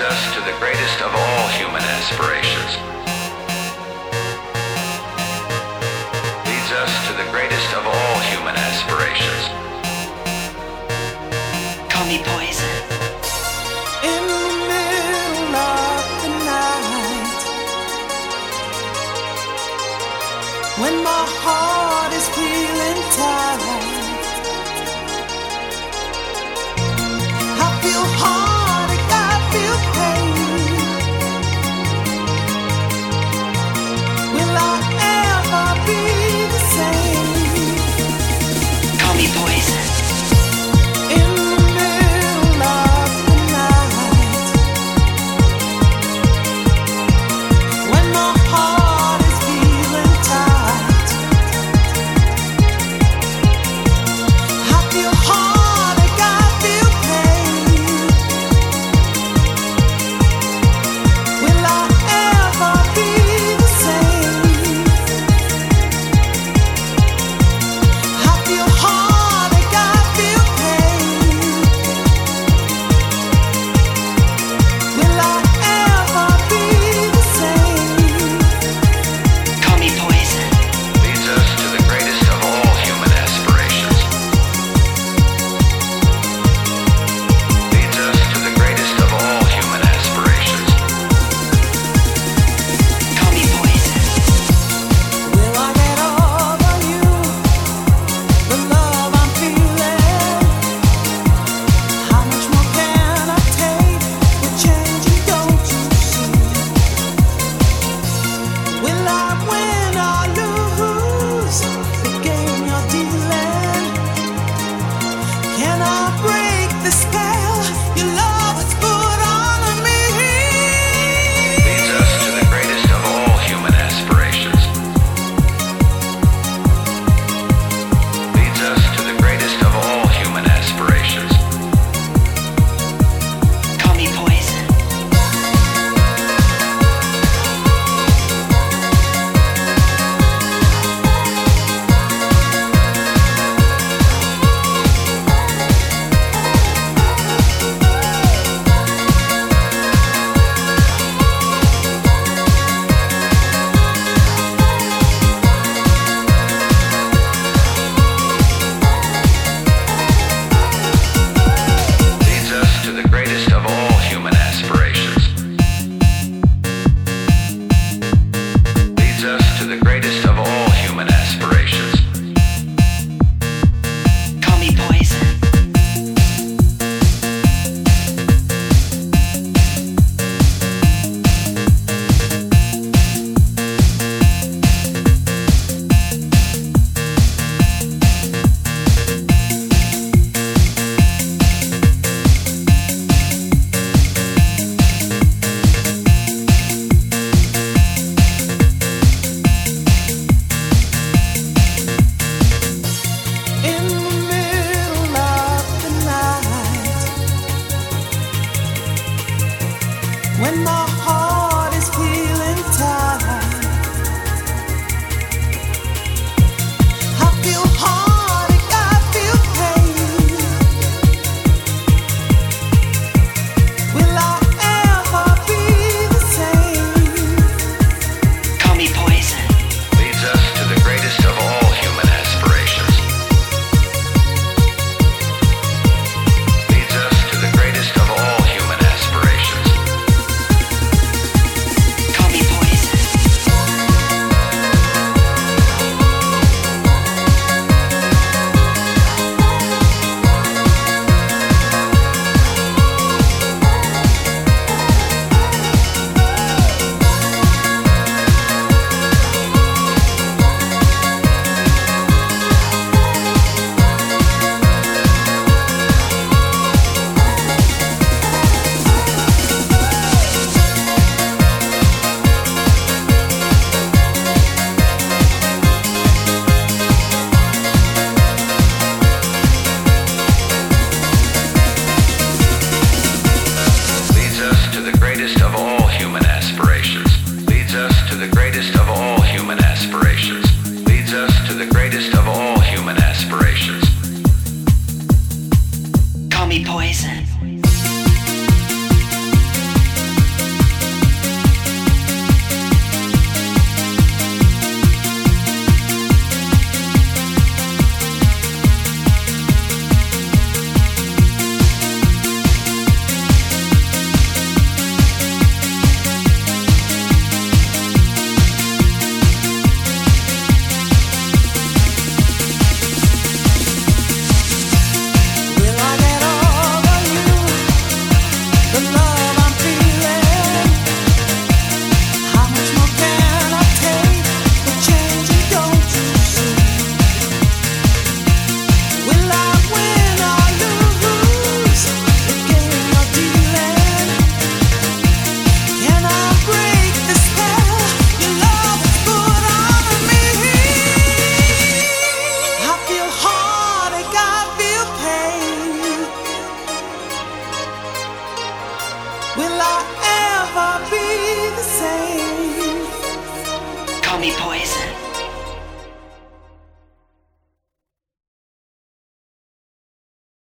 us to the greatest of all human aspirations. Leads us to the greatest of all human aspirations. Call me poison. In the middle of the night, when my heart is feeling tired, I feel heartache, I feel pain. Will I ever be the same? Call me poison. In the middle of the night, when my heart is feeling tight, I feel heartache, I feel pain. Will I ever be the same? I feel heartache, I feel pain. Will I ever be the same? Call me poison. Leads us to the greatest of all human aspirations. Leads us to the greatest of all human aspirations. Call me poison. Will I get over you? The love I'm feeling. How much more can I take? We're changing, don't you see? Will I win or lose the game you're dealing? Can I break the spell your love has put on me? Leads us to the greatest of all human aspirations. Leads us to the greatest of all human aspirations. Call me poison. Leads us to the greatest of all human aspirations. Leads us to the greatest of all human aspirations. Call me poison. In the middle of the night, when my heart is feeling tired, I feel heartache, I feel pain. Will I ever be the same? Call me poison. Leads us to the greatest of all human aspirations. Leads us to the greatest of all human aspirations. Will I ever be the same? Call me poison.